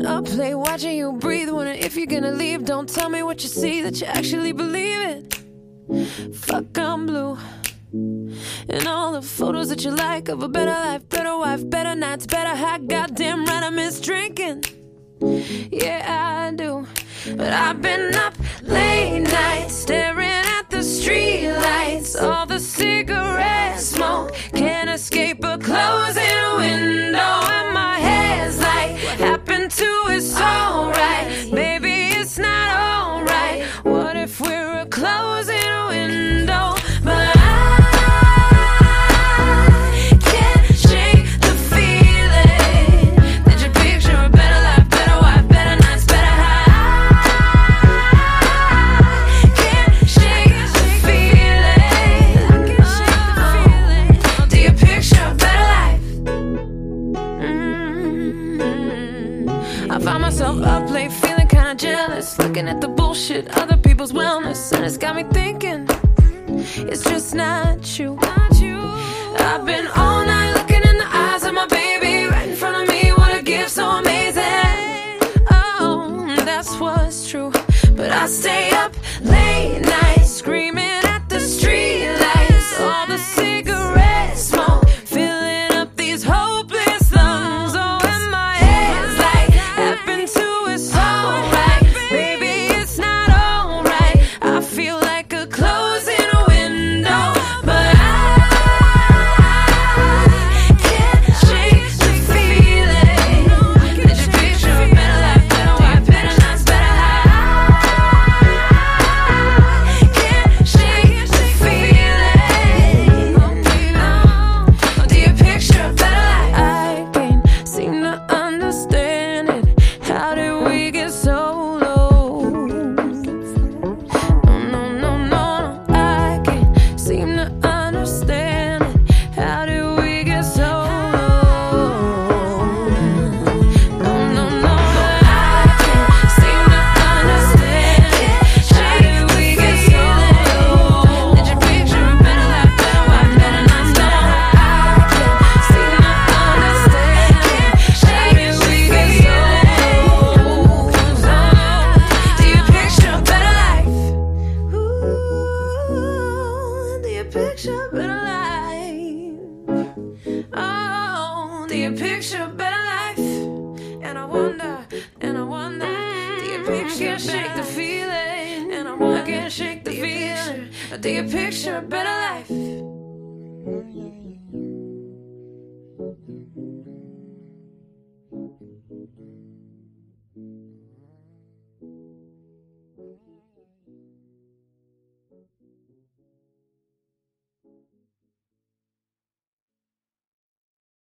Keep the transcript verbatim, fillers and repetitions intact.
been up late watching you breathe, wondering if you're gonna leave. Don't tell me what you see, that you actually believe it. Fuck, I'm blue. And all the photos that you like of a better life, better wife, better nights, better high. Goddamn right I miss drinking. Yeah, I do. But I've been up late nights staring at the street lights. All the cigarette smoke can't escape a closing window. And my head's like, happened to us alright. Baby, it's not alright. What if we're a closing window? But I I find myself up late feeling kinda jealous, looking at the bullshit, other people's wellness, and it's got me thinking it's just not you. I've been all night looking in the eyes of my baby right in front of me. What a gift so amazing. Oh, that's what's true. But I stay up late nights screaming at the street lights. All the cigarette smoke filling up these hopeless lungs. Oh, and my head's like, happened to us alright. Baby, it's not alright. I feel like a closing window, but I can't shake the feeling that you picture a better life, better wife, better nights, better high. Can't shake the feeling. Do you picture a better life? I can't seem to understand it. How did we get so low? No, no, no, no, I can't seem to understand it. How did we get so low? No, no, no, I can't seem to understand it. How did we get so low? Did you picture a better life, better wife, better nights, better high? I can't seem to understand it. How did we get so low? Do you picture a better life? Ooh, do you picture a better life? Oh, do you picture a better life? And I wonder, and I wonder, do you picture I can't shake the feeling? And I wonder, I can't shake the feeling. Do you picture a better life?